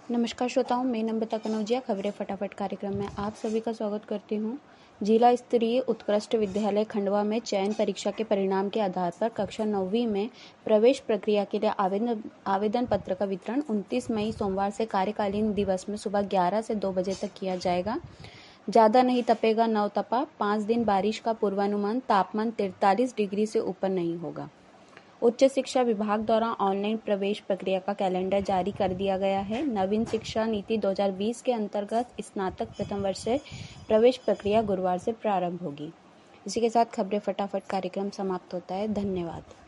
नमस्कार श्रोताओं, मैं नम्रता कनौजिया खबरें फटाफट कार्यक्रम में आप सभी का स्वागत करती हूं। जिला स्तरीय उत्कृष्ट विद्यालय खंडवा में चयन परीक्षा के परिणाम के आधार पर कक्षा 9वीं में प्रवेश प्रक्रिया के लिए आवेदन पत्र का वितरण 29 मई सोमवार से कार्यकालीन दिवस में सुबह 11 से 2 बजे तक किया जाएगा। ज़्यादा नहीं तपेगा नवतपा, 5 दिन बारिश का पूर्वानुमान, तापमान 43 डिग्री से ऊपर नहीं होगा। उच्च शिक्षा विभाग द्वारा ऑनलाइन प्रवेश प्रक्रिया का कैलेंडर जारी कर दिया गया है। नवीन शिक्षा नीति 2020 के अंतर्गत स्नातक प्रथम वर्ष से प्रवेश प्रक्रिया गुरुवार से प्रारंभ होगी। इसी के साथ खबरें फटाफट कार्यक्रम समाप्त होता है। धन्यवाद।